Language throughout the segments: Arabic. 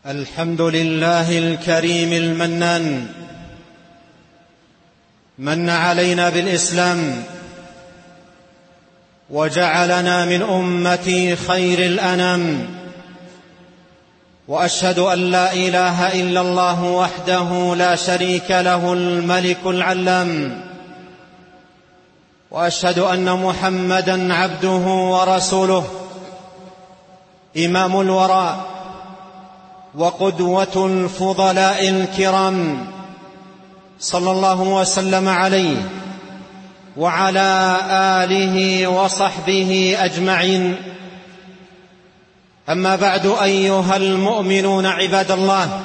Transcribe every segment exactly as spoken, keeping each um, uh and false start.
الحمد لله الكريم المنان، من علينا بالإسلام وجعلنا من أمة خير الأنام، وأشهد أن لا إله إلا الله وحده لا شريك له الملك العلام، وأشهد أن محمدًا عبده ورسوله إمام الورى وقدوة الفضلاء الكرام، صلى الله وسلم عليه وعلى آله وصحبه أجمعين. أما بعد، أيها المؤمنون عباد الله،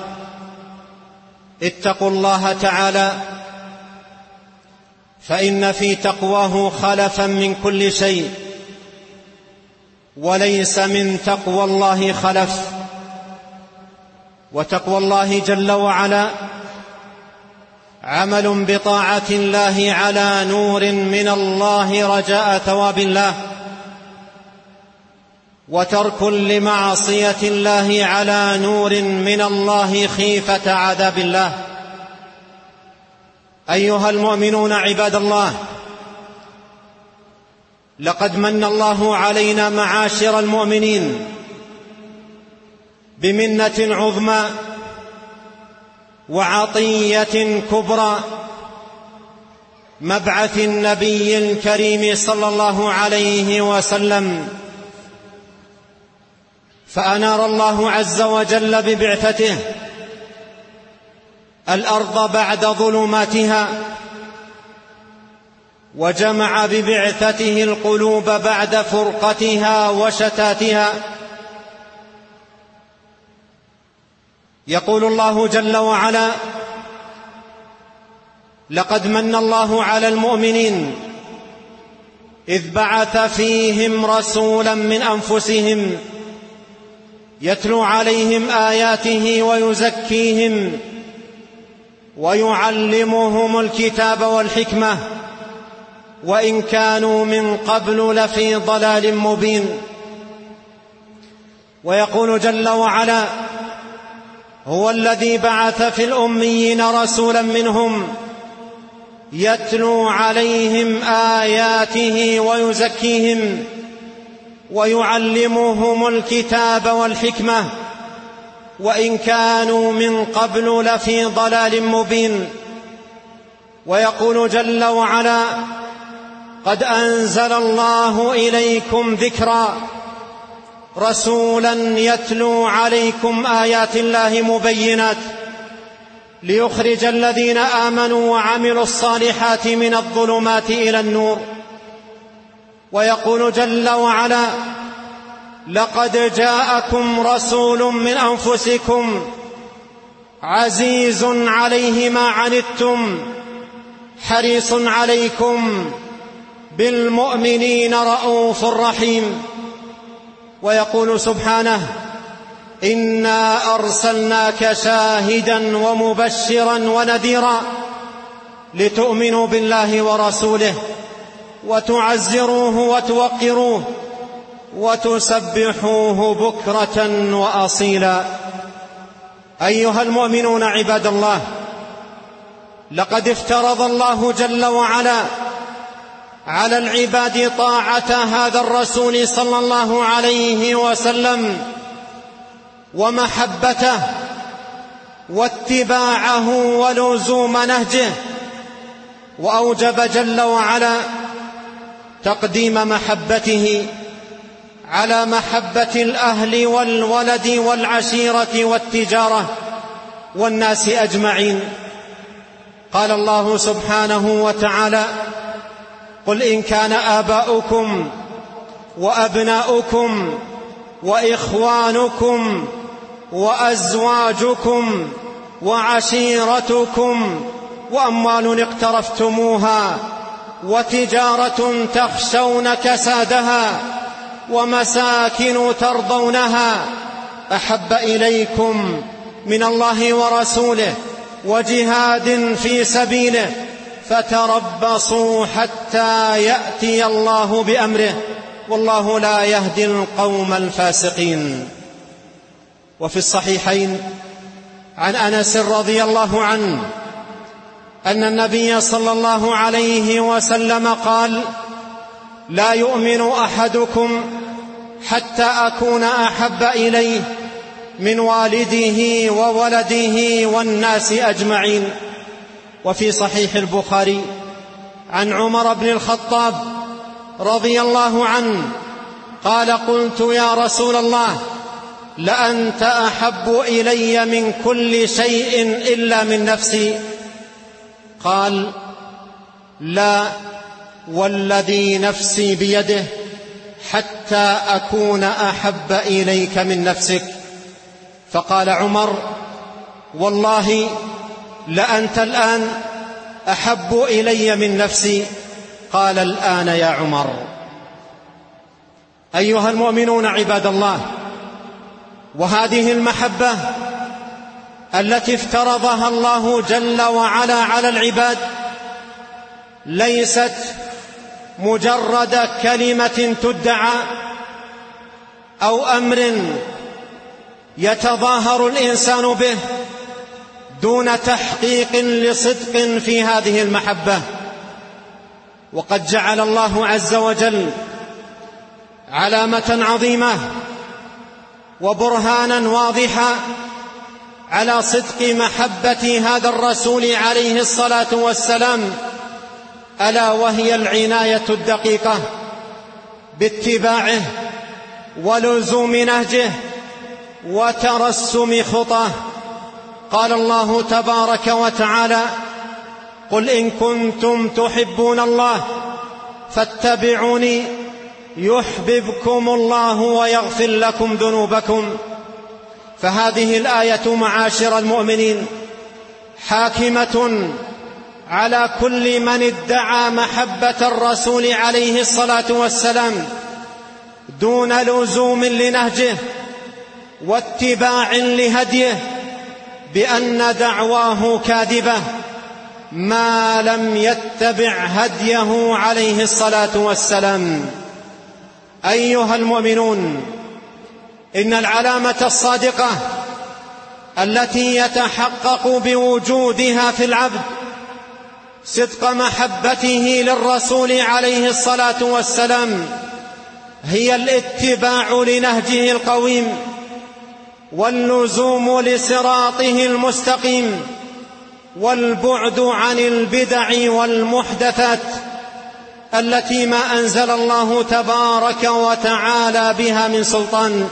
اتقوا الله تعالى، فإن في تقواه خلفا من كل شيء، وليس من تقوى الله خلف. وتقوى الله جل وعلا عمل بطاعة الله على نور من الله رجاء ثواب الله، وترك لمعصية الله على نور من الله خيفة عذاب الله. أيها المؤمنون عباد الله، لقد من الله علينا معاشر المؤمنين بمنة عظمى وعطية كبرى، مبعث النبي الكريم صلى الله عليه وسلم، فأنار الله عز وجل ببعثته الأرض بعد ظلماتها، وجمع ببعثته القلوب بعد فرقتها وشتاتها. يقول الله جل وعلا: لقد من الله على المؤمنين إذ بعث فيهم رسولا من أنفسهم يتلو عليهم آياته ويزكيهم ويعلمهم الكتاب والحكمة وإن كانوا من قبل لفي ضلال مبين. ويقول جل وعلا: هو الذي بعث في الأميين رسولا منهم يتلو عليهم آياته ويزكيهم ويعلمهم الكتاب والحكمة وإن كانوا من قبل لفي ضلال مبين. ويقول جل وعلا: قد أنزل الله إليكم ذكرا رسولا يتلو عليكم آيات الله مبينات ليخرج الذين آمنوا وعملوا الصالحات من الظلمات إلى النور. ويقول جل وعلا: لقد جاءكم رسول من أنفسكم عزيز عليه ما عنتم حريص عليكم بالمؤمنين رؤوف رحيم. ويقول سبحانه: إنا أرسلناك شاهدا ومبشرا ونذيرا لتؤمنوا بالله ورسوله وتعزروه وتوقروه وتسبحوه بكرة وأصيلا. أيها المؤمنون عباد الله، لقد افترض الله جل وعلا على العباد طاعة هذا الرسول صلى الله عليه وسلم ومحبته واتباعه ولزوم نهجه، وأوجب جل وعلا تقديم محبته على محبة الأهل والولد والعشيرة والتجارة والناس أجمعين. قال الله سبحانه وتعالى: قل إن كان آباؤكم وأبناؤكم وإخوانكم وأزواجكم وعشيرتكم وأموال اقترفتموها وتجارة تخشون كسادها ومساكن ترضونها أحب إليكم من الله ورسوله وجهاد في سبيله فتربصوا حتى يأتي الله بأمره والله لا يهدي القوم الفاسقين. وفي الصحيحين عن أنس رضي الله عنه أن النبي صلى الله عليه وسلم قال: لا يؤمن أحدكم حتى أكون أحب إليه من والده وولده والناس أجمعين. وفي صحيح البخاري عن عمر بن الخطاب رضي الله عنه قال: قلت يا رسول الله لأنت أحب إلي من كل شيء إلا من نفسي. قال: لا والذي نفسي بيده حتى أكون أحب إليك من نفسك. فقال عمر: والله لأنت الآن أحب إلي من نفسي. قال: الآن يا عمر. أيها المؤمنون عباد الله، وهذه المحبة التي افترضها الله جل وعلا على العباد ليست مجرد كلمة تدعى أو أمر يتظاهر الإنسان به دون تحقيق لصدق في هذه المحبة. وقد جعل الله عز وجل علامة عظيمة وبرهانا واضحا على صدق محبة هذا الرسول عليه الصلاة والسلام، ألا وهي العناية الدقيقة باتباعه ولزوم نهجه وترسم خطاه. قال الله تبارك وتعالى: قل إن كنتم تحبون الله فاتبعوني يحببكم الله ويغفر لكم ذنوبكم. فهذه الآية معاشر المؤمنين حاكمة على كل من ادعى محبة الرسول عليه الصلاة والسلام دون لزوم لنهجه واتباع لهديه، بأن دعواه كاذبة ما لم يتبع هديه عليه الصلاة والسلام. أيها المؤمنون، إن العلامة الصادقة التي يتحقق بوجودها في العبد صدق محبته للرسول عليه الصلاة والسلام هي الاتباع لنهجه القويم واللزوم لصراطه المستقيم والبعد عن البدع والمحدثات التي ما أنزل الله تبارك وتعالى بها من سلطان.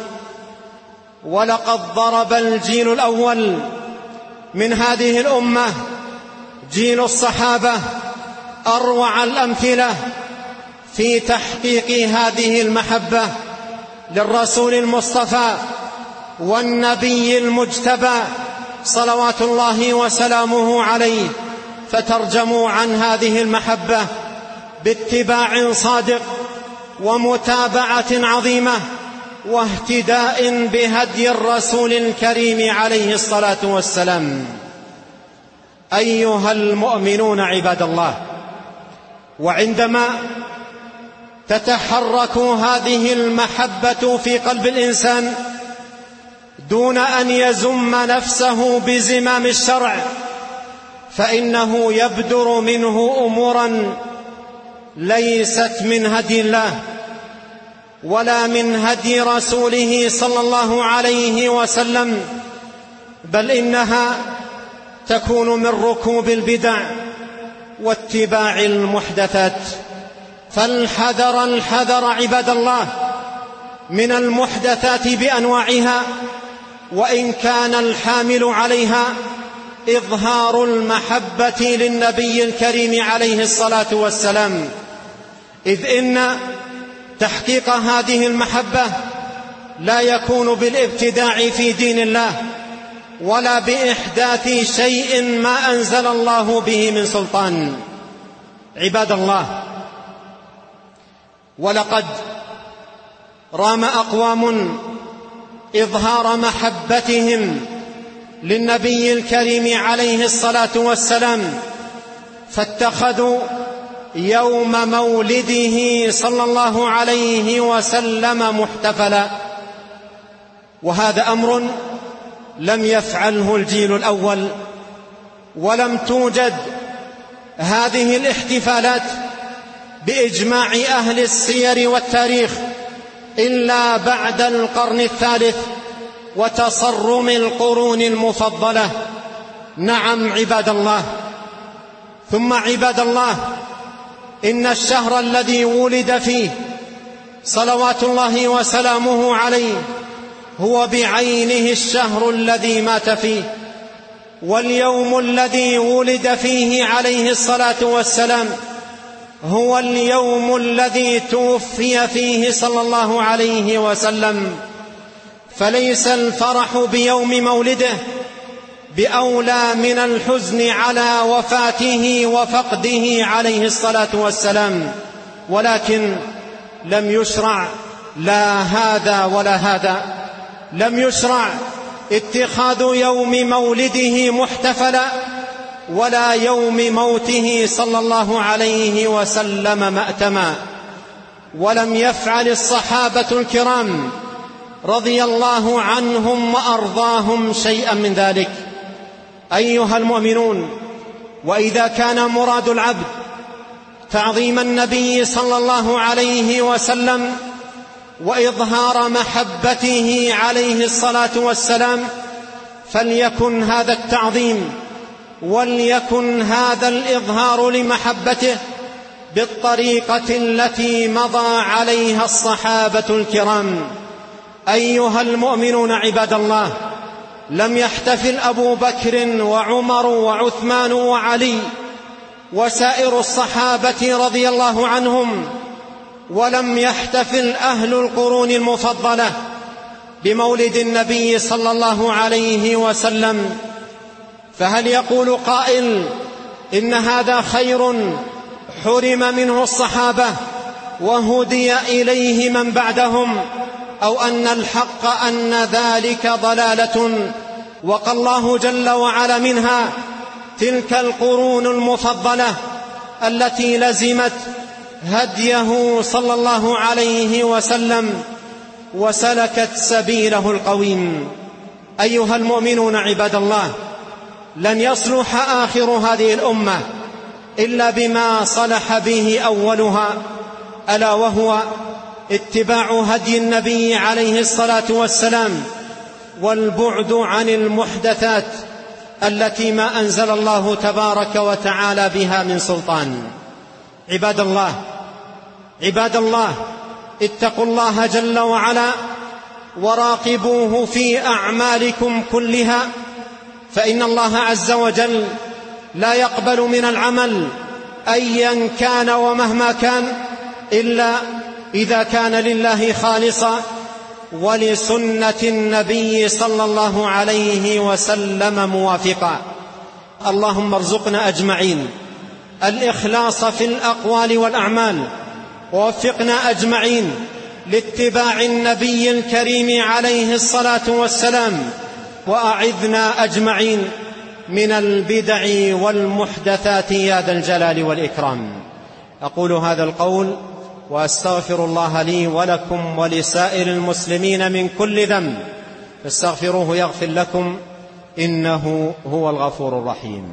ولقد ضرب الجيل الأول من هذه الأمة، جيل الصحابة، أروع الأمثلة في تحقيق هذه المحبة للرسول المصطفى والنبي المجتبى صلوات الله وسلامه عليه، فترجموا عن هذه المحبة باتباع صادق ومتابعة عظيمة واهتداء بهدي الرسول الكريم عليه الصلاة والسلام. أيها المؤمنون عباد الله، وعندما تتحرك هذه المحبة في قلب الإنسان دون أن يزم نفسه بزمام الشرع، فإنه يبدر منه أمورا ليست من هدي الله ولا من هدي رسوله صلى الله عليه وسلم، بل إنها تكون من ركوب البدع واتباع المحدثات. فالحذر الحذر عباد الله من المحدثات بأنواعها، وإن كان الحامل عليها إظهار المحبة للنبي الكريم عليه الصلاة والسلام، إذ إن تحقيق هذه المحبة لا يكون بالابتداع في دين الله ولا بإحداث شيء ما أنزل الله به من سلطان. عباد الله، ولقد رام أقوام إظهار محبتهم للنبي الكريم عليه الصلاة والسلام، فاتخذوا يوم مولده صلى الله عليه وسلم محتفلا، وهذا أمر لم يفعله الجيل الأول، ولم توجد هذه الاحتفالات بإجماع أهل السير والتاريخ إلا بعد القرن الثالث وتصرم القرون المفضلة. نعم عباد الله. ثم عباد الله، إن الشهر الذي ولد فيه صلوات الله وسلامه عليه هو بعينه الشهر الذي مات فيه، واليوم الذي ولد فيه عليه الصلاة والسلام هو اليوم الذي توفي فيه صلى الله عليه وسلم. فليس الفرح بيوم مولده بأولى من الحزن على وفاته وفقده عليه الصلاة والسلام، ولكن لم يشرع لا هذا ولا هذا. لم يشرع اتخاذ يوم مولده محتفلا ولا يوم موته صلى الله عليه وسلم مأتما، ولم يفعل الصحابة الكرام رضي الله عنهم وأرضاهم شيئا من ذلك. أيها المؤمنون، وإذا كان مراد العبد تعظيم النبي صلى الله عليه وسلم وإظهار محبته عليه الصلاة والسلام، فليكن هذا التعظيم وليكن هذا الإظهار لمحبته بالطريقة التي مضى عليها الصحابة الكرام. أيها المؤمنون عباد الله، لم يحتفل أبو بكر وعمر وعثمان وعلي وسائر الصحابة رضي الله عنهم، ولم يحتفل أهل القرون المفضلة بمولد النبي صلى الله عليه وسلم. فهل يقول قائل إن هذا خير حرم منه الصحابة وهدي إليه من بعدهم، أو أن الحق أن ذلك ضلالة وقى الله جل وعلا منها تلك القرون المفضلة التي لزمت هديه صلى الله عليه وسلم وسلكت سبيله القويم؟ أيها المؤمنون عباد الله، لن يصلح آخر هذه الأمة إلا بما صلح به أولها، ألا وهو اتباع هدي النبي عليه الصلاة والسلام والبعد عن المحدثات التي ما أنزل الله تبارك وتعالى بها من سلطان. عباد الله عباد الله اتقوا الله جل وعلا وراقبوه في أعمالكم كلها، فإن الله عز وجل لا يقبل من العمل أيا كان ومهما كان إلا إذا كان لله خالصا ولسنة النبي صلى الله عليه وسلم موافقا. اللهم ارزقنا أجمعين الإخلاص في الأقوال والأعمال، ووفقنا أجمعين لاتباع النبي الكريم عليه الصلاة والسلام، وأعذنا أجمعين من البدع والمحدثات يا ذا الجلال والإكرام. أقول هذا القول وأستغفر الله لي ولكم ولسائر المسلمين من كل ذنب، فاستغفروه يغفر لكم، إنه هو الغفور الرحيم.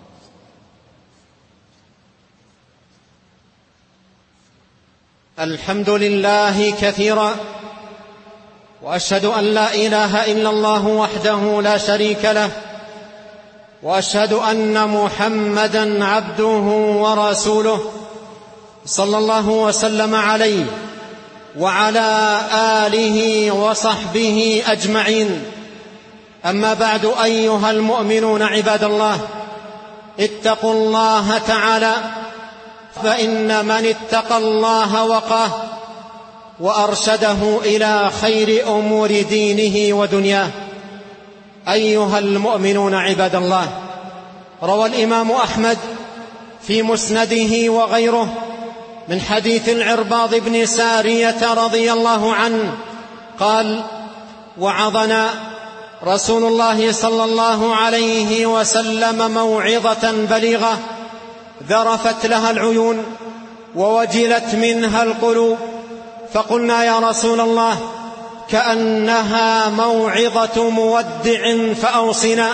الحمد لله كثيرا، وأشهد أن لا إله إلا الله وحده لا شريك له، وأشهد أن محمدًا عبده ورسوله صلى الله وسلم عليه وعلى آله وصحبه أجمعين. أما بعد، أيها المؤمنون عباد الله، اتقوا الله تعالى، فإن من اتقى الله وقاه وأرشده إلى خير أمور دينه ودنياه. أيها المؤمنون عباد الله، روى الإمام أحمد في مسنده وغيره من حديث العرباض بن سارية رضي الله عنه قال: وعظنا رسول الله صلى الله عليه وسلم موعظة بليغة ذرفت لها العيون ووجلت منها القلوب، فقلنا: يا رسول الله، كأنها موعظة مودع فأوصنا.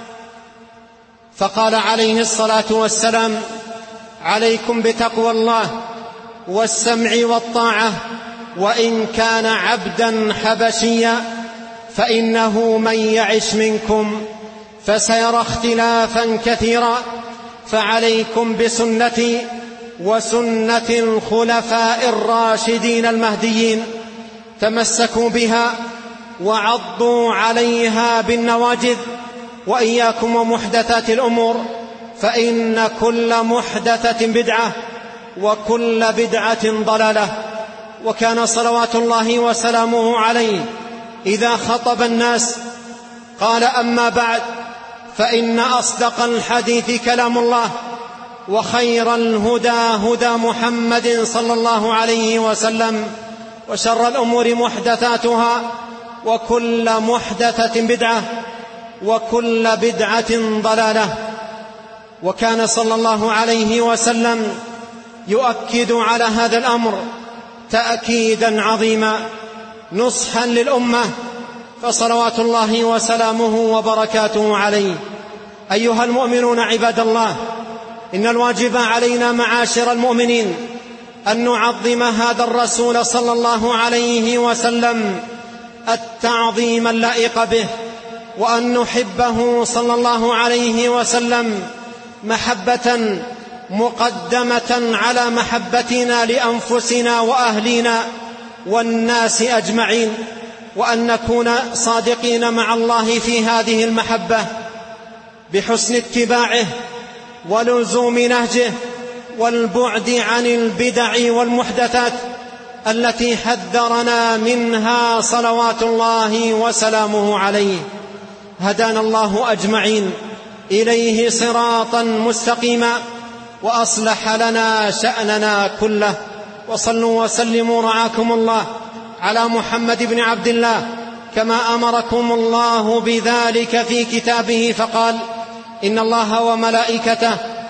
فقال عليه الصلاة والسلام: عليكم بتقوى الله والسمع والطاعة وإن كان عبدا حبشيا، فإنه من يعش منكم فسيرى اختلافا كثيرا، فعليكم بسنتي وسنة الخلفاء الراشدين المهديين، تمسكوا بها وعضوا عليها بالنواجذ، وإياكم ومحدثات الأمور، فإن كل محدثة بدعة وكل بدعة ضلالة. وكان صلوات الله وسلامه عليه إذا خطب الناس قال: أما بعد، فإن أصدق الحديث كلام الله، وخير الهدى هدى محمد صلى الله عليه وسلم، وشر الأمور محدثاتها، وكل محدثة بدعة وكل بدعة ضلالة. وكان صلى الله عليه وسلم يؤكد على هذا الأمر تأكيدا عظيما نصحا للأمة، فصلوات الله وسلامه وبركاته عليه. أيها المؤمنون عباد الله، إن الواجب علينا معاشر المؤمنين أن نعظم هذا الرسول صلى الله عليه وسلم التعظيم اللائق به، وأن نحبه صلى الله عليه وسلم محبة مقدمة على محبتنا لأنفسنا وأهلنا والناس أجمعين، وأن نكون صادقين مع الله في هذه المحبة بحسن اتباعه ولزوم نهجه والبعد عن البدع والمحدثات التي حذرنا منها صلوات الله وسلامه عليه. هدانا الله أجمعين إليه صراطا مستقيما، وأصلح لنا شأننا كله. وصلوا وسلموا رعاكم الله على محمد بن عبد الله كما أمركم الله بذلك في كتابه، فقال: إن الله وملائكته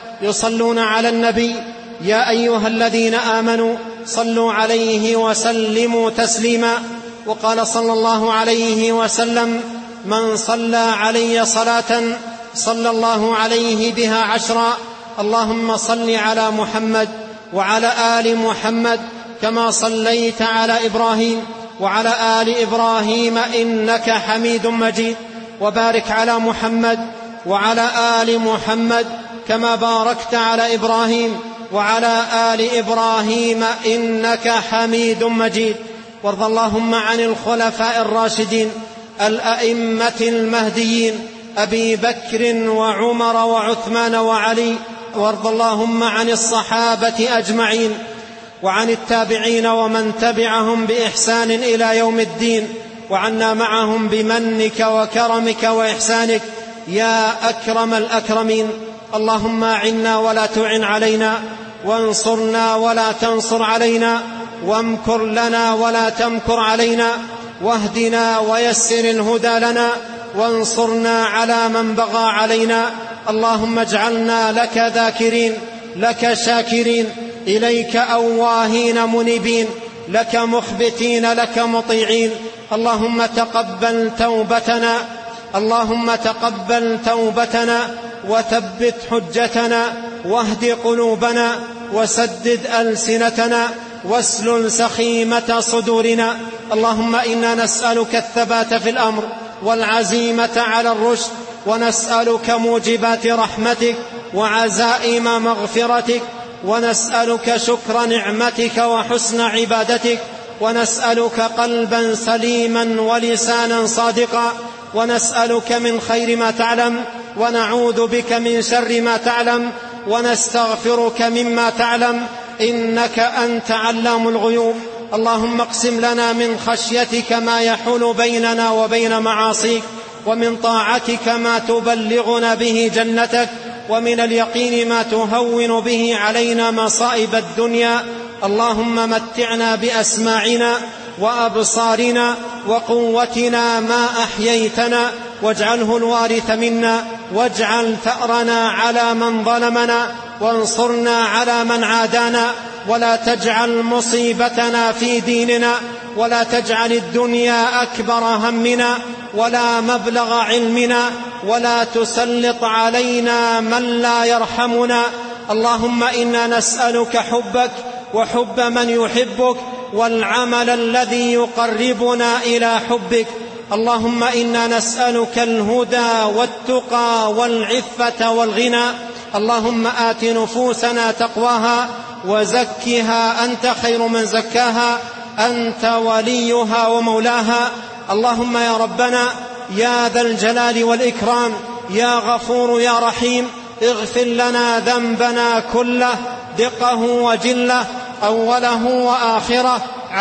يصلون على النبي يا أيها الذين آمنوا صلوا عليه وسلموا تسليما. وقال صلى الله عليه وسلم: من صلى علي صلاة صلى الله عليه بها عشرا، اللهم صل على محمد وعلى آل محمد كما صليت على إبراهيم وعلى آل إبراهيم إنك حميد مجيد، وبارك على محمد وعلى آل محمد كما باركت على إبراهيم وعلى آل إبراهيم إنك حميد مجيد. وارض اللهم عن الخلفاء الراشدين الأئمة المهديين أبي بكر وعمر وعثمان وعلي، وارض اللهم عن الصحابة أجمعين وعن التابعين ومن تبعهم بإحسان إلى يوم الدين، وعنا معهم بمنك وكرمك وإحسانك يا أكرم الأكرمين. اللهم أعنا ولا تعن علينا، وانصرنا ولا تنصر علينا، وامكر لنا ولا تمكر علينا، واهدنا ويسر الهدى لنا، وانصرنا على من بغى علينا. اللهم اجعلنا لك ذاكرين، لك شاكرين، إليك أواهين منيبين، لك مخبتين، لك مطيعين. اللهم تقبل توبتنا، اللهم تقبل توبتنا، وثبت حجتنا، واهد قلوبنا، وسدد ألسنتنا، واسلل سخيمة صدورنا. اللهم إنا نسألك الثبات في الأمر والعزيمة على الرشد، ونسألك موجبات رحمتك وعزائم مغفرتك، ونسألك شكر نعمتك وحسن عبادتك، ونسألك قلبا سليما ولسانا صادقا، ونسألك من خير ما تعلم، ونعوذ بك من شر ما تعلم، ونستغفرك مما تعلم، إنك أنت علام الغيوب. اللهم اقسم لنا من خشيتك ما يحول بيننا وبين معاصيك، ومن طاعتك ما تبلغنا به جنتك، ومن اليقين ما تهون به علينا مصائب الدنيا. اللهم متعنا بأسماعنا وأبصارنا وقوتنا ما أحييتنا، واجعله الوارث منا، واجعل ثأرنا على من ظلمنا، وانصرنا على من عادانا، ولا تجعل مصيبتنا في ديننا، ولا تجعل الدنيا أكبر همنا ولا مبلغ علمنا، ولا تسلط علينا من لا يرحمنا. اللهم إنا نسألك حبك وحب من يحبك والعمل الذي يقربنا إلى حبك. اللهم إنا نسألك الهدى والتقى والعفة والغنى. اللهم آت نفوسنا تقواها وزكها أنت خير من زكاها، أنت وليها ومولاها. اللهم يا ربنا يا ذا الجلال والإكرام، يا غفور يا رحيم، اغفر لنا ذنبنا كله دقه وجله، أوله وآخره،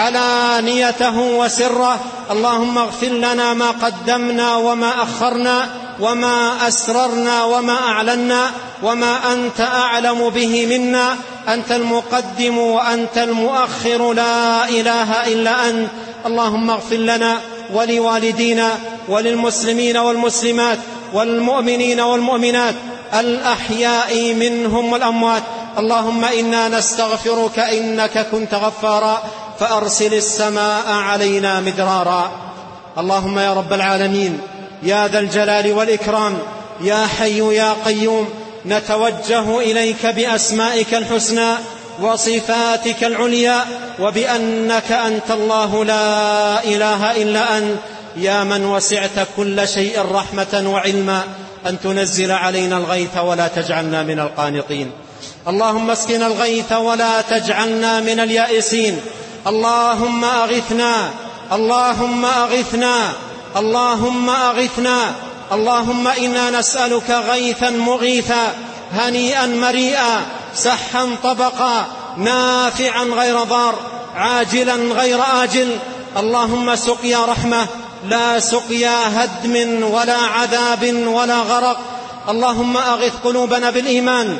علانيته وسره. اللهم اغفر لنا ما قدمنا وما أخرنا وما أسررنا وما أعلنا وما أنت أعلم به منا. أنت المقدم وأنت المؤخر، لا إله إلا أنت. اللهم اغفر لنا ولوالدينا وللمسلمين والمسلمات والمؤمنين والمؤمنات الأحياء منهم والأموات. اللهم إنا نستغفرك إنك كنت غفارا فأرسل السماء علينا مدرارا. اللهم يا رب العالمين يا ذا الجلال والإكرام، يا حي يا قيوم، نتوجه إليك بأسمائك الحسنى وصفاتك العليا، وبأنك أنت الله لا إله إلا أنت، يا من وسعت كل شيء رحمة وعلما، أن تنزل علينا الغيث ولا تجعلنا من القانطين. اللهم اسقنا الغيث ولا تجعلنا من اليائسين. اللهم أغثنا، اللهم أغثنا، اللهم أغثنا. اللهم إنا نسألك غيثا مغيثا، هنيئا مريئا، سحا طبقا، نافعا غير ضار، عاجلا غير آجل. اللهم سقيا رحمة لا سقيا هدم ولا عذاب ولا غرق. اللهم أغث قلوبنا بالإيمان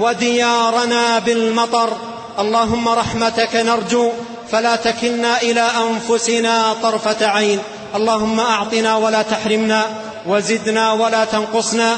وديارنا بالمطر. اللهم رحمتك نرجو فلا تكلنا إلى أنفسنا طرفة عين. اللهم أعطنا ولا تحرمنا، وزدنا ولا تنقصنا،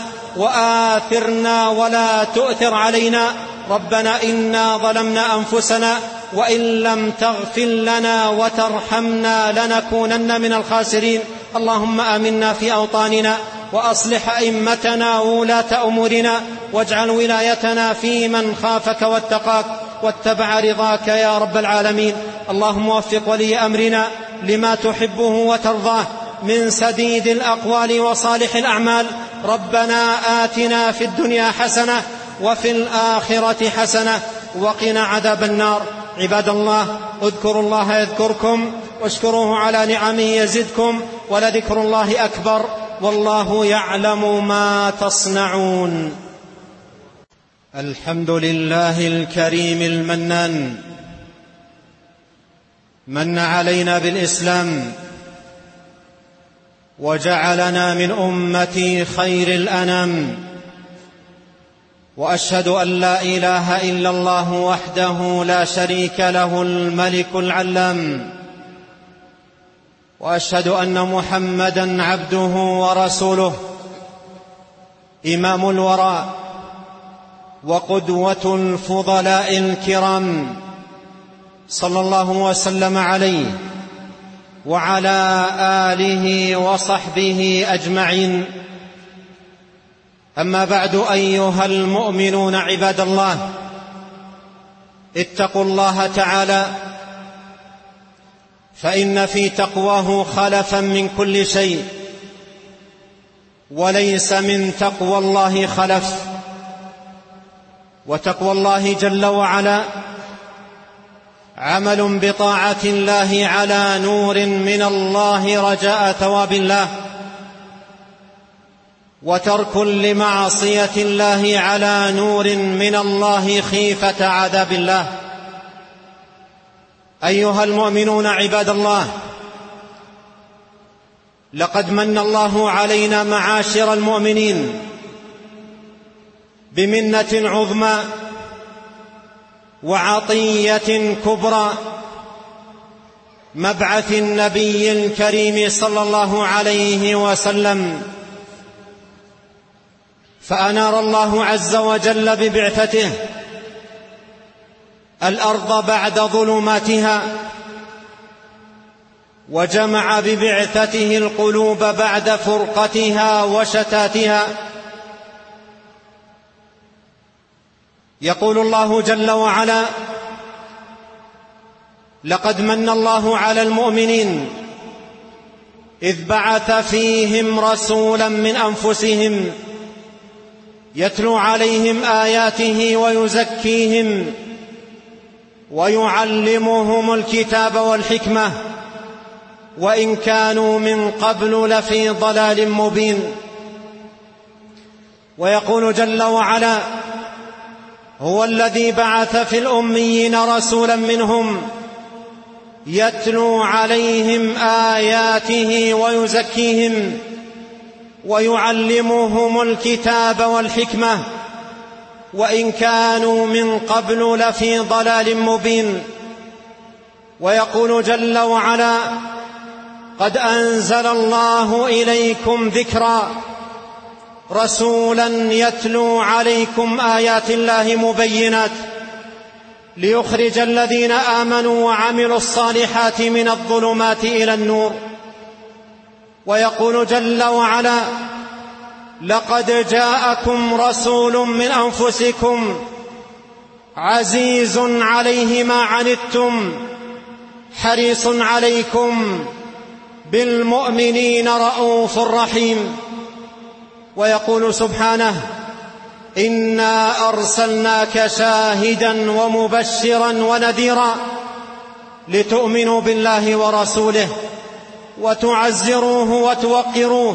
وآثرنا ولا تؤثر علينا. ربنا إنا ظلمنا أنفسنا وإن لم تغفر لنا وترحمنا لنكونن من الخاسرين. اللهم آمنا في أوطاننا وأصلح أئمتنا وولاة أمورنا، واجعل ولايتنا في من خافك واتقاك واتبع رضاك يا رب العالمين. اللهم وفق ولي أمرنا لما تحبه وترضاه من سديد الأقوال وصالح الأعمال. ربنا آتنا في الدنيا حسنة وفي الآخرة حسنة وقنا عذاب النار. عباد الله، اذكروا الله يذكركم واشكروه على نعمه يزدكم، ولذكر الله أكبر، والله يعلم ما تصنعون. الحمد لله الكريم المنان، من علينا بالإسلام وجعلنا من أمة خير الأنام، وأشهد أن لا إله إلا الله وحده لا شريك له الملك العلام، وأشهد أن محمدًا عبده ورسوله، إمام الورى وقدوة الفضلاء الكرام، صلى الله وسلم عليه وعلى آله وصحبه أجمعين. أما بعد، أيها المؤمنون عباد الله، اتقوا الله تعالى، فإن في تقواه خلفا من كل شيء، وليس من تقوى الله خلف. وتقوى الله جل وعلا عمل بطاعة الله على نور من الله رجاء ثواب الله، وترك لمعصية الله على نور من الله خيفة عذاب الله. أيها المؤمنون عباد الله، لقد من الله علينا معاشر المؤمنين بمنة عظمى وعطية كبرى، مبعث النبي الكريم صلى الله عليه وسلم، فأنار الله عز وجل ببعثته الأرض بعد ظلماتها، وجمع ببعثته القلوب بعد فرقتها وشتاتها. يقول الله جل وعلا: لقد من الله على المؤمنين إذ بعث فيهم رسولا من أنفسهم يتلو عليهم آياته ويزكيهم ويعلمهم الكتاب والحكمة وإن كانوا من قبل لفي ضلال مبين. ويقول جل وعلا: هو الذي بعث في الأميين رسولا منهم يتلو عليهم آياته ويزكيهم ويعلمهم الكتاب والحكمة وإن كانوا من قبل لفي ضلال مبين. ويقول جل وعلا: قد أنزل الله إليكم ذكرا رسولا يتلو عليكم آيات الله مبينات ليخرج الذين آمنوا وعملوا الصالحات من الظلمات إلى النور. ويقول جل وعلا: لقد جاءكم رسول من أنفسكم عزيز عليه ما عنتم حريص عليكم بالمؤمنين رءوف رحيم. ويقول سبحانه: إنا أرسلناك شاهدا ومبشرا ونذيرا لتؤمنوا بالله ورسوله وتعزروه وتوقروه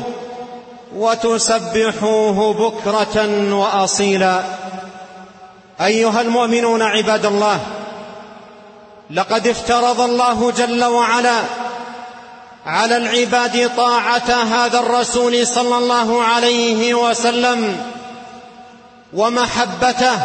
وتسبحوه بكرة وأصيلا. أيها المؤمنون عباد الله، لقد افترض الله جل وعلا على العباد طاعة هذا الرسول صلى الله عليه وسلم ومحبته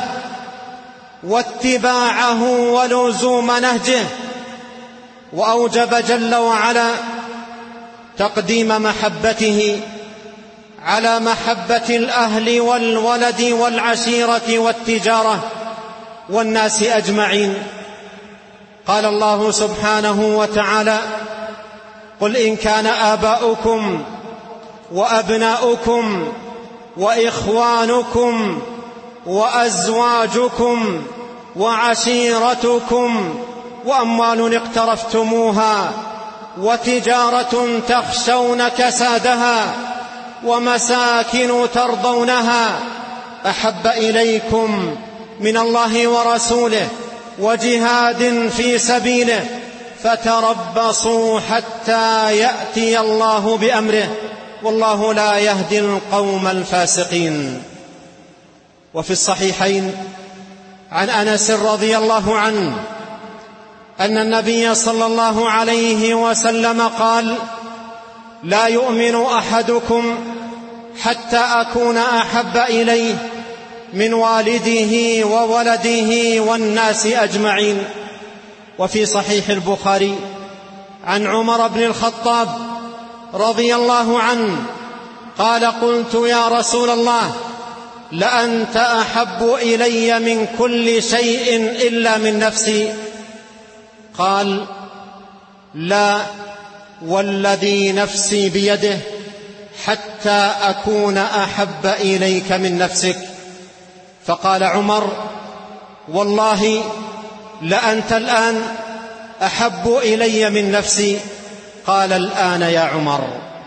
واتباعه ولزوم نهجه، وأوجب جل وعلا تقديم محبته على محبة الأهل والولد والعشيرة والتجارة والناس أجمعين. قال الله سبحانه وتعالى: قل إن كان آباؤكم وأبناؤكم وإخوانكم وأزواجكم وعشيرتكم وأموال اقترفتموها وتجارة تخشون كسادها ومساكن ترضونها أحب إليكم من الله ورسوله وجهاد في سبيله فتربصوا حتى يأتي الله بأمره والله لا يهدي القوم الفاسقين. وفي الصحيحين عن أنس رضي الله عنه أن النبي صلى الله عليه وسلم قال: لا يؤمن أحدكم حتى أكون أحب إليه من والده وولده والناس أجمعين. وفي صحيح البخاري عن عمر بن الخطاب رضي الله عنه قال: قلت يا رسول الله لأنت أحب إلي من كل شيء إلا من نفسي. قال: لا والذي نفسي بيده حتى أكون أحب إليك من نفسك. فقال عمر: والله لأنت الآن أحب إلي من نفسي. قال: الآن يا عمر.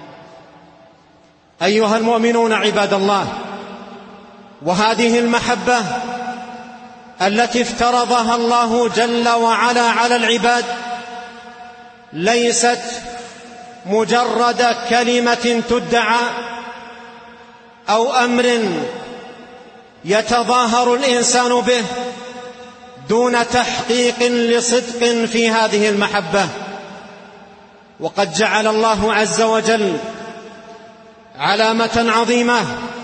أيها المؤمنون عباد الله، وهذه المحبة التي افترضها الله جل وعلا على العباد ليست مجرد كلمة تدعى أو أمر يتظاهر الإنسان به دون تحقيق لصدق في هذه المحبة. وقد جعل الله عز وجل علامة عظيمة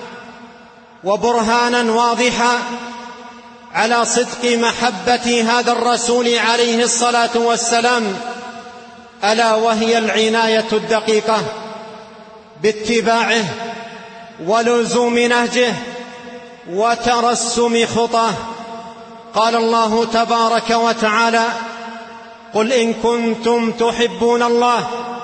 وبرهانا واضحا على صدق محبة هذا الرسول عليه الصلاة والسلام، ألا وهي العناية الدقيقة باتباعه ولزوم نهجه وترسم خطاه. قال الله تبارك وتعالى: قل إن كنتم تحبون الله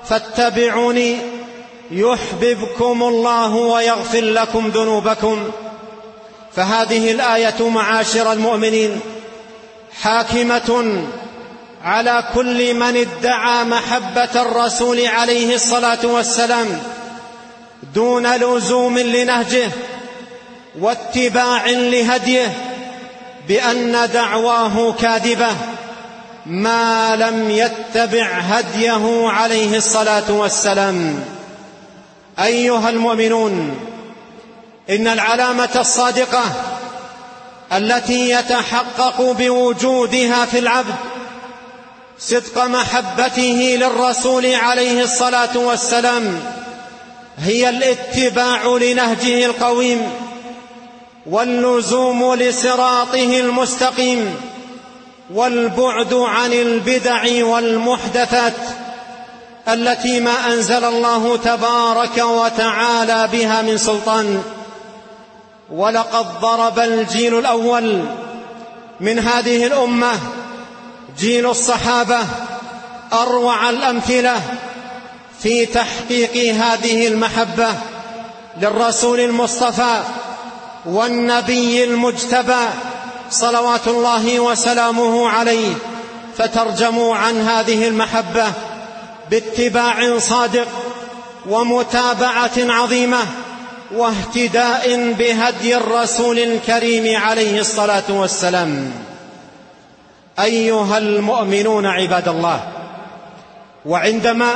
فاتبعوني يحببكم الله ويغفر لكم ذنوبكم. فهذه الآية معاشر المؤمنين حاكمة على كل من ادعى محبة الرسول عليه الصلاة والسلام دون لزوم لنهجه واتباع لهديه، بأن دعواه كاذبة ما لم يتبع هديه عليه الصلاة والسلام. أيها المؤمنون، إن العلامة الصادقة التي يتحقق بوجودها في العبد صدق محبته للرسول عليه الصلاة والسلام هي الاتباع لنهجه القويم واللزوم لصراطه المستقيم والبعد عن البدع والمحدثات التي ما أنزل الله تبارك وتعالى بها من سلطان. ولقد ضرب الجيل الأول من هذه الأمة جيل الصحابة أروع الأمثلة في تحقيق هذه المحبة للرسول المصطفى والنبي المجتبى صلوات الله وسلامه عليه، فترجموا عن هذه المحبة باتباع صادق ومتابعة عظيمة واهتداء بهدي الرسول الكريم عليه الصلاة والسلام. أيها المؤمنون عباد الله، وعندما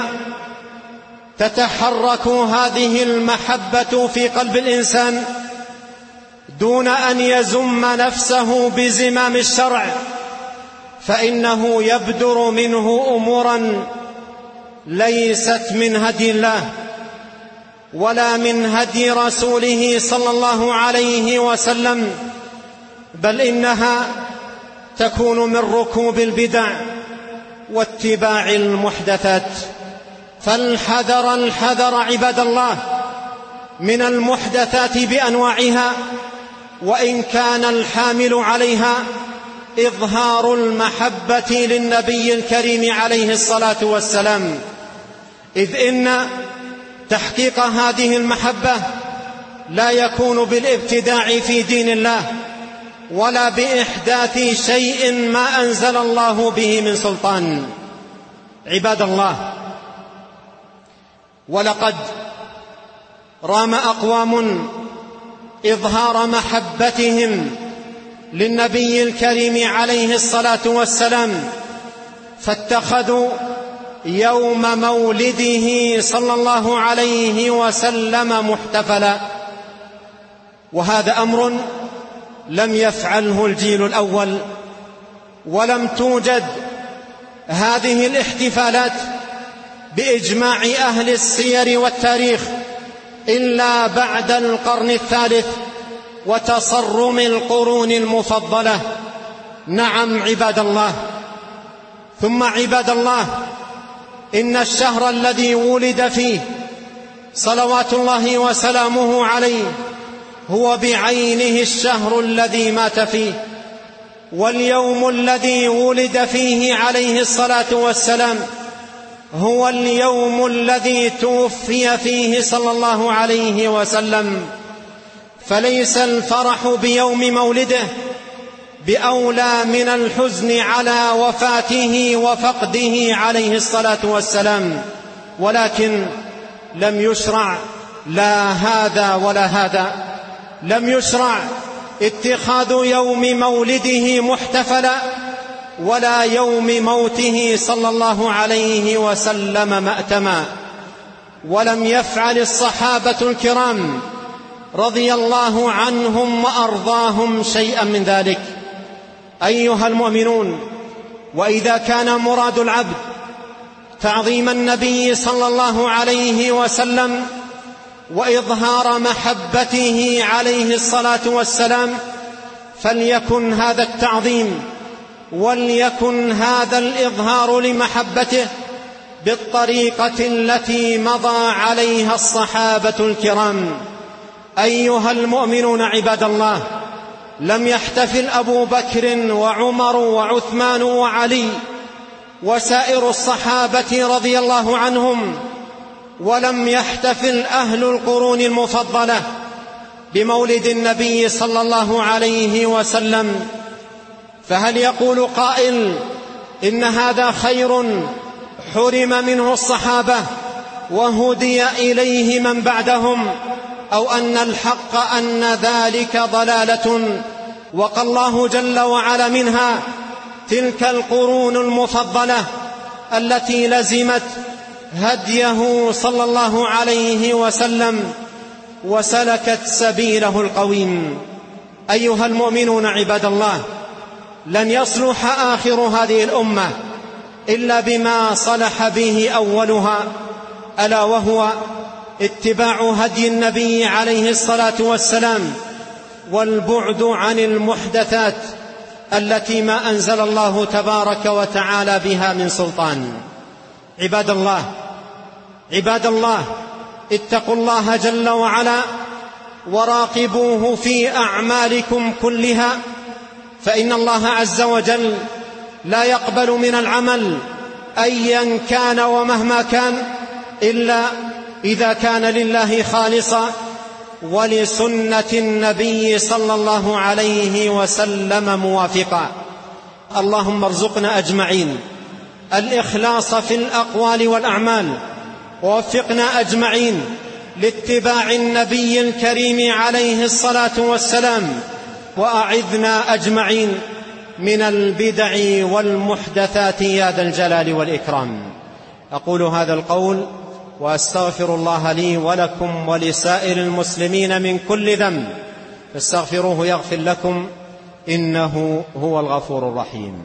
تتحرك هذه المحبة في قلب الإنسان دون أن يزم نفسه بزمام الشرع، فإنه يبدر منه أمورا ليست من هدي الله ولا من هدي رسوله صلى الله عليه وسلم، بل إنها تكون من ركوب البدع واتباع المحدثات. فالحذر الحذر عباد الله من المحدثات بأنواعها، وإن كان الحامل عليها إظهار المحبة للنبي الكريم عليه الصلاة والسلام، إذ إن تحقيق هذه المحبة لا يكون بالابتداع في دين الله ولا بإحداث شيء ما أنزل الله به من سلطان. عباد الله، ولقد رام أقوام إظهار محبتهم للنبي الكريم عليه الصلاة والسلام، فاتخذوا يوم مولده صلى الله عليه وسلم محتفلا، وهذا أمر لم يفعله الجيل الأول، ولم توجد هذه الاحتفالات بإجماع أهل السير والتاريخ إلا بعد القرن الثالث وتصرم القرون المفضلة. نعم عباد الله. ثم عباد الله، إن الشهر الذي ولد فيه صلوات الله وسلامه عليه هو بعينه الشهر الذي مات فيه، واليوم الذي ولد فيه عليه الصلاة والسلام هو اليوم الذي توفي فيه صلى الله عليه وسلم. فليس الفرح بيوم مولده بأولى من الحزن على وفاته وفقده عليه الصلاة والسلام، ولكن لم يشرع لا هذا ولا هذا، لم يشرع اتخاذ يوم مولده محتفلا ولا يوم موته صلى الله عليه وسلم مأتما، ولم يفعل الصحابة الكرام رضي الله عنهم وأرضاهم شيئا من ذلك. أيها المؤمنون، وإذا كان مراد العبد تعظيم النبي صلى الله عليه وسلم وإظهار محبته عليه الصلاة والسلام، فليكن هذا التعظيم وليكن هذا الإظهار لمحبته بالطريقة التي مضى عليها الصحابة الكرام. أيها المؤمنون عباد الله، لم يحتفل أبو بكر وعمر وعثمان وعلي وسائر الصحابة رضي الله عنهم ولم يحتفل أهل القرون المفضلة بمولد النبي صلى الله عليه وسلم، فهل يقول قائل إن هذا خير حرم منه الصحابة وهدي إليه من بعدهم، أو أن الحق أن ذلك ضلالة وقى الله جل وعلا منها تلك القرون المفضلة التي لزمت هديه صلى الله عليه وسلم وسلكت سبيله القويم؟ أيها المؤمنون عباد الله، لن يصلح آخر هذه الأمة إلا بما صلح به أولها، ألا وهو اتباع هدي النبي عليه الصلاة والسلام والبعد عن المحدثات التي ما أنزل الله تبارك وتعالى بها من سلطان. عباد الله عباد الله اتقوا الله جل وعلا وراقبوه في أعمالكم كلها، فإن الله عز وجل لا يقبل من العمل أيا كان ومهما كان إلا إذا كان لله خالصا ولسنة النبي صلى الله عليه وسلم موافقا. اللهم ارزقنا أجمعين الإخلاص في الأقوال والأعمال، ووفقنا أجمعين لاتباع النبي الكريم عليه الصلاة والسلام، وأعذنا أجمعين من البدع والمحدثات يا ذا الجلال والإكرام. أقول هذا القول وأستغفر الله لي ولكم ولسائر المسلمين من كل ذنب، فاستغفروه يغفر لكم إنه هو الغفور الرحيم.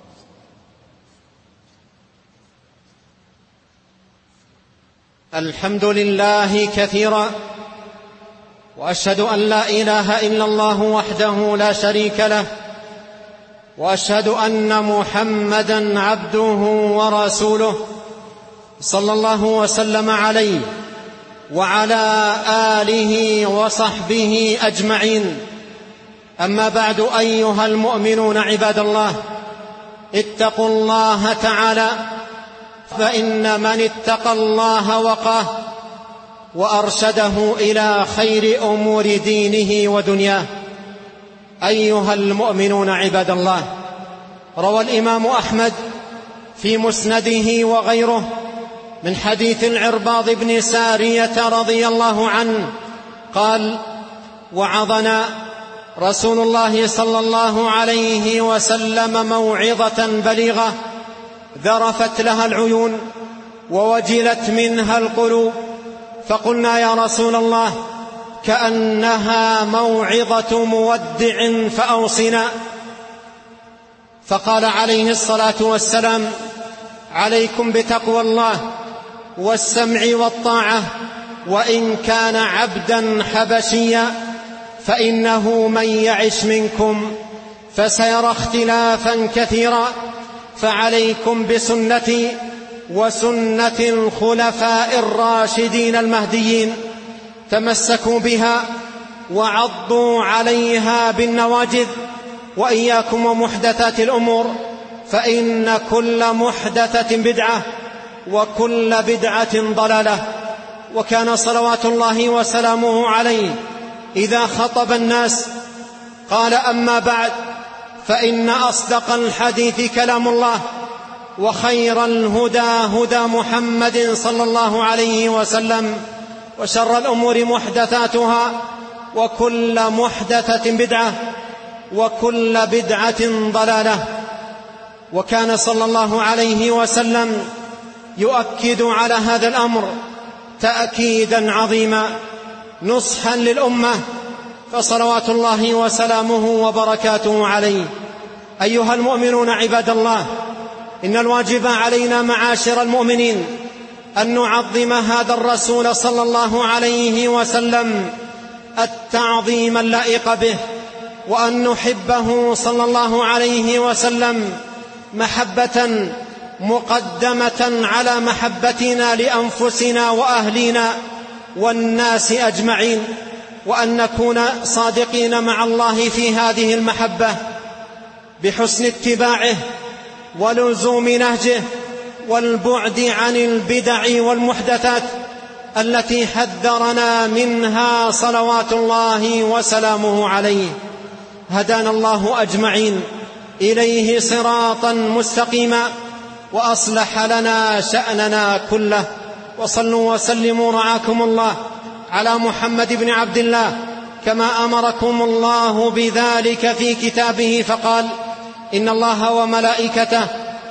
الحمد لله كثيرا، وأشهد أن لا إله إلا الله وحده لا شريك له، وأشهد أن محمدًا عبده ورسوله صلى الله وسلم عليه وعلى آله وصحبه أجمعين. أما بعد، أيها المؤمنون عباد الله، اتقوا الله تعالى، فإن من اتقى الله وقاه وأرشده إلى خير أمور دينه ودنياه. أيها المؤمنون عباد الله، روى الإمام أحمد في مسنده وغيره من حديث العرباض بن سارية رضي الله عنه قال: وعظنا رسول الله صلى الله عليه وسلم موعظة بليغة ذرفت لها العيون ووجلت منها القلوب، فقلنا يا رسول الله كأنها موعظة مودع فأوصنا. فقال عليه الصلاة والسلام: عليكم بتقوى الله والسمع والطاعة، وإن كان عبدا حبشيا، فإنه من يعش منكم فسيرى اختلافا كثيرا، فعليكم بسنتي وسنة الخلفاء الراشدين المهديين، تمسكوا بها وعضوا عليها بالنواجذ، وإياكم ومحدثات الأمور، فإن كل محدثة بدعة وكل بدعة ضلالة. وكان صلوات الله وسلامه عليه إذا خطب الناس قال: أما بعد، فإن أصدق الحديث كلام الله، وخير الهدى هدى محمد صلى الله عليه وسلم، وشر الأمور محدثاتها، وكل محدثة بدعة، وكل بدعة ضلالة. وكان صلى الله عليه وسلم يؤكد على هذا الأمر تأكيدا عظيما نصحا للأمة، فصلوات الله وسلامه وبركاته عليه. أيها المؤمنون عباد الله، إن الواجب علينا معاشر المؤمنين أن نعظم هذا الرسول صلى الله عليه وسلم التعظيم اللائق به، وأن نحبه صلى الله عليه وسلم محبة مقدمة على محبتنا لأنفسنا وأهلنا والناس أجمعين، وأن نكون صادقين مع الله في هذه المحبة بحسن اتباعه ولزوم نهجه والبعد عن البدع والمحدثات، التي حذرنا منها صلوات الله وسلامه عليه. هدانا الله أجمعين إليه صراطا مستقيما وأصلح لنا شأننا كله. وصلوا وسلموا رعاكم الله على محمد بن عبد الله كما أمركم الله بذلك في كتابه، فقال: إن الله وملائكته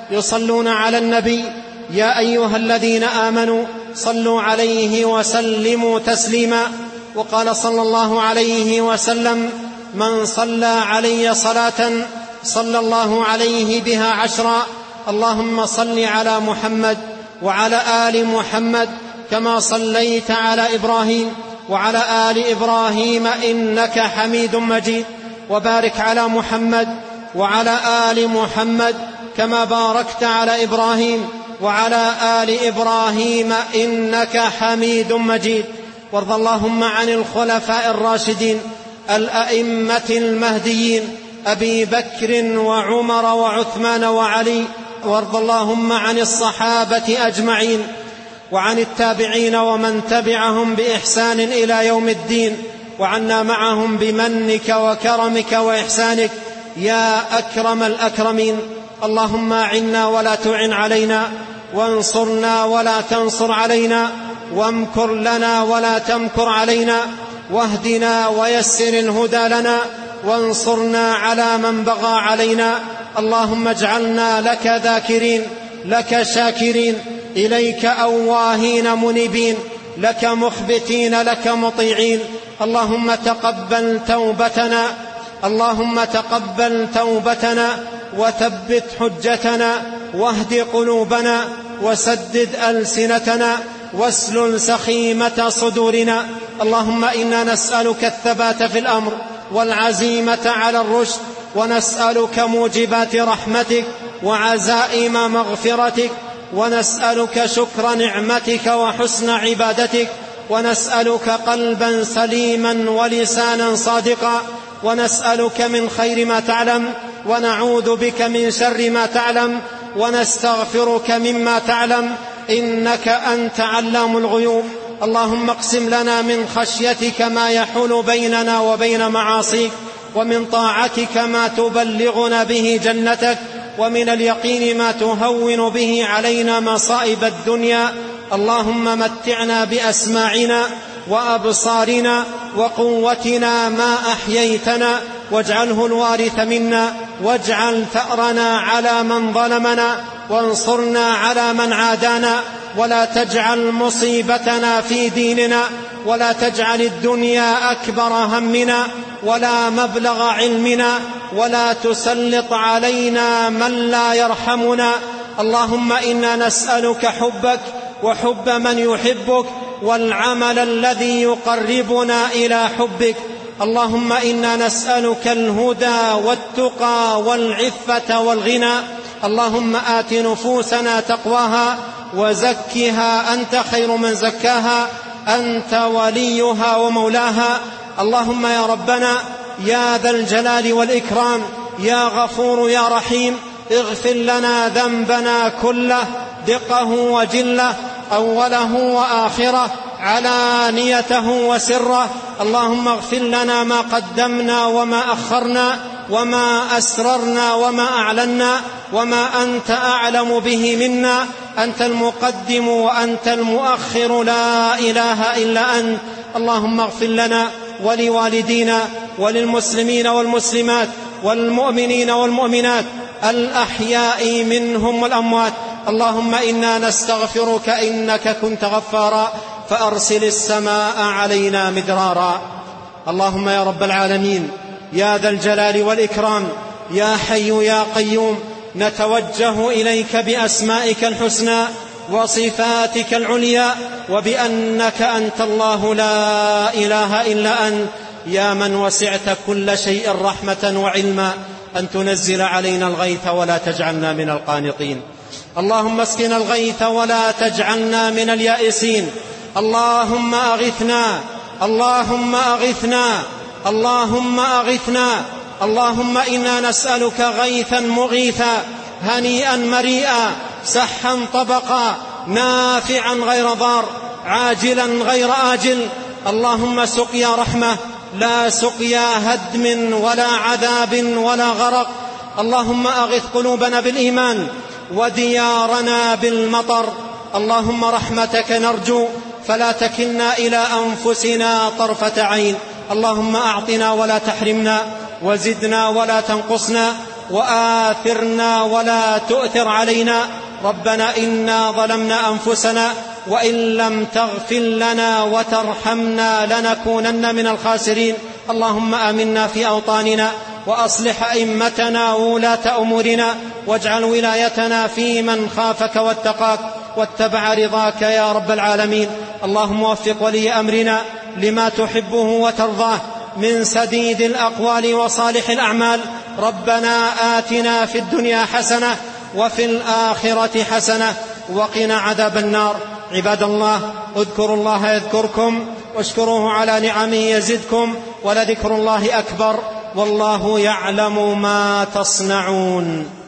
يصلون على النبي يا أيها الذين آمنوا صلوا عليه وسلموا تسليما. وقال صلى الله عليه وسلم: من صلى علي صلاة صلى الله عليه بها عشرا. اللهم صل على محمد وعلى آل محمد كما صليت على إبراهيم وعلى آل إبراهيم إنك حميد مجيد. وبارك على محمد وعلى آل محمد كما باركت على إبراهيم وعلى آل إبراهيم إنك حميد مجيد. وارض اللهم عن الخلفاء الراشدين الأئمة المهديين أبي بكر وعمر وعثمان وعلي. وارض اللهم عن الصحابة أجمعين وعن التابعين ومن تبعهم بإحسان إلى يوم الدين، وعنا معهم بمنك وكرمك وإحسانك يا أكرم الأكرمين. اللهم أعنا ولا تعن علينا، وانصرنا ولا تنصر علينا، وامكر لنا ولا تمكر علينا، واهدنا ويسر الهدى لنا، وانصرنا على من بغى علينا. اللهم اجعلنا لك ذاكرين، لك شاكرين، إليك أواهين منيبين، لك مخبتين، لك مطيعين. اللهم تقبل توبتنا، اللهم تقبل توبتنا، وثبت حجتنا، واهد قلوبنا، وسدد ألسنتنا، واسلل سخيمة صدورنا. اللهم إنا نسألك الثبات في الأمر والعزيمة على الرشد، ونسألك موجبات رحمتك وعزائم مغفرتك، ونسألك شكر نعمتك وحسن عبادتك، ونسألك قلبا سليما ولسانا صادقا، ونسألك من خير ما تعلم، ونعوذ بك من شر ما تعلم، ونستغفرك مما تعلم، إنك أنت علام الغيوب. اللهم اقسم لنا من خشيتك ما يحول بيننا وبين معاصيك، ومن طاعتك ما تبلغنا به جنتك، ومن اليقين ما تهون به علينا مصائب الدنيا. اللهم متعنا بأسماعنا وأبصارنا وقوتنا ما أحييتنا، واجعله الوارث منا، واجعل ثأرنا على من ظلمنا، وانصرنا على من عادانا، ولا تجعل مصيبتنا في ديننا، ولا تجعل الدنيا أكبر همنا ولا مبلغ علمنا، ولا تسلط علينا من لا يرحمنا. اللهم إنا نسألك حبك وحب من يحبك، والعمل الذي يقربنا إلى حبك. اللهم إنا نسألك الهدى والتقى والعفة والغنى. اللهم آت نفوسنا تقواها وزكها أنت خير من زكاها، أنت وليها ومولاها. اللهم يا ربنا يا ذا الجلال والإكرام، يا غفور يا رحيم، اغفر لنا ذنبنا كله، دقه وجله، أوله وآخره، علانيته وسره. اللهم اغفر لنا ما قدمنا وما أخرنا، وما أسررنا وما أعلنا، وما أنت أعلم به منا. أنت المقدم وأنت المؤخر، لا إله إلا أنت. اللهم اغفر لنا ولوالدينا وللمسلمين والمسلمات والمؤمنين والمؤمنات الأحياء منهم والأموات. اللهم إنا نستغفرك إنك كنت غفارا، فأرسل السماء علينا مدرارا. اللهم يا رب العالمين يا ذا الجلال والإكرام، يا حي يا قيوم، نتوجه إليك بأسمائك الحسنى وصفاتك العليا، وبأنك أنت الله لا إله إلا أنت، يا من وسعت كل شيء رحمة وعلما، أن تنزل علينا الغيث ولا تجعلنا من القانطين. اللهم اسقنا الغيث ولا تجعلنا من اليائسين. اللهم أغثنا، اللهم أغثنا، اللهم أغثنا. اللهم إنا نسألك غيثا مغيثا، هنيئا مريئا، سحا طبقا، نافعا غير ضار، عاجلا غير آجل. اللهم سقيا رحمة لا سقيا هدم ولا عذاب ولا غرق. اللهم أغث قلوبنا بالإيمان وديارنا بالمطر. اللهم رحمتك نرجو فلا تكلنا إلى أنفسنا طرفة عين. اللهم أعطنا ولا تحرمنا، وزدنا ولا تنقصنا، وآثرنا ولا تؤثر علينا. ربنا إنا ظلمنا أنفسنا وإن لم تغفر لنا وترحمنا لنكونن من الخاسرين. اللهم آمنا في أوطاننا وأصلح أئمتنا وولاة أمورنا، واجعل ولايتنا في من خافك واتقاك واتبع رضاك يا رب العالمين. اللهم وفق ولي أمرنا لما تحبه وترضاه من سديد الأقوال وصالح الأعمال. ربنا آتنا في الدنيا حسنة وفي الآخرة حسنة وقنا عذاب النار. عباد الله، اذكروا الله يذكركم واشكروه على نعمه يزدكم، ولذكر الله أكبر والله يعلم ما تصنعون.